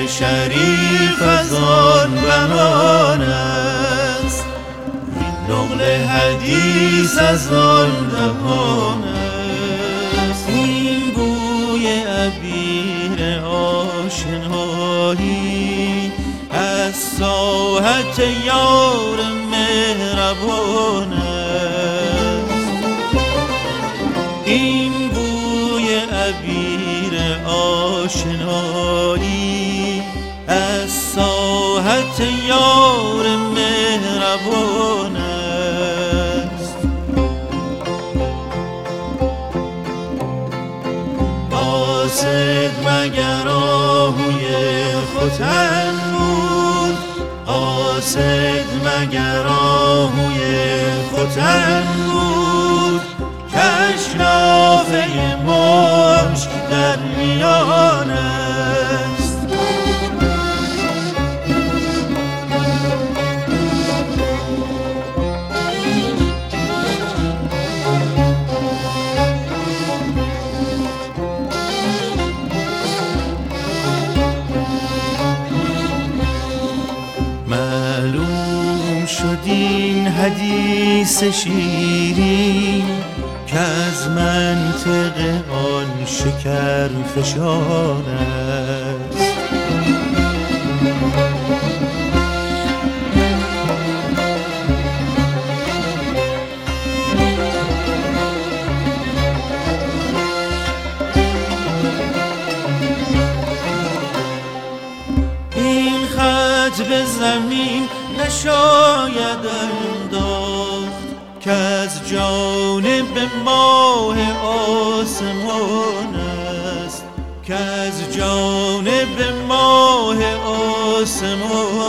شریف از آن بهان است، این نقل حدیث از آن دهان است. این بوی عبیر آشنایی از ساحت یار مهربان است. این بوی عبیر آشنایی از ساحت یار مهربان است. قاصد مگر آهوی ختن بود، قاصد مگر آهوی ختن بود، کاشنافه مشک در میان است. معلوم شد این حدیث شیرین که از منطق آن شکر فشان است. این خط به زمین نشاید انداخت که از جانب ماه آسمان است، که از جانب ماه آسمان